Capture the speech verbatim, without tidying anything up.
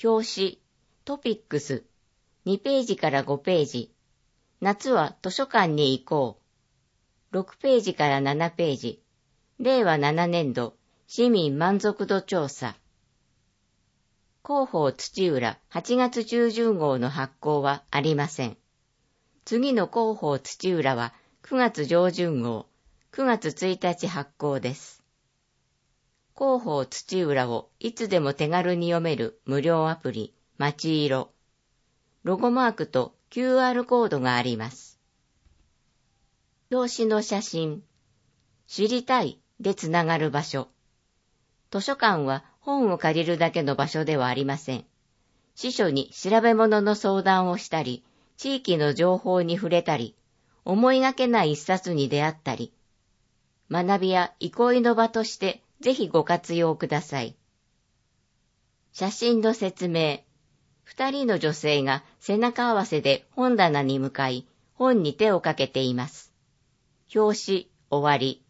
表紙、トピックス、にページからごページ。夏は図書館に行こう。ろくページからななページ。れいわななねんど、市民満足度調査。広報土浦はちがつ中旬号の発行はありません。次の広報土浦はくがつ上旬号、くがつついたち発行です。広報土浦をいつでも手軽に読める無料アプリ、まちいろ。ロゴマークと キューアール コードがあります。表紙の写真。知りたいでつながる場所。図書館は本を借りるだけの場所ではありません。司書に調べ物の相談をしたり、地域の情報に触れたり、思いがけない一冊に出会ったり、学びや憩いの場としてぜひご活用ください。写真の説明。二人の女性が背中合わせで本棚に向かい、本に手をかけています。表紙、終わり。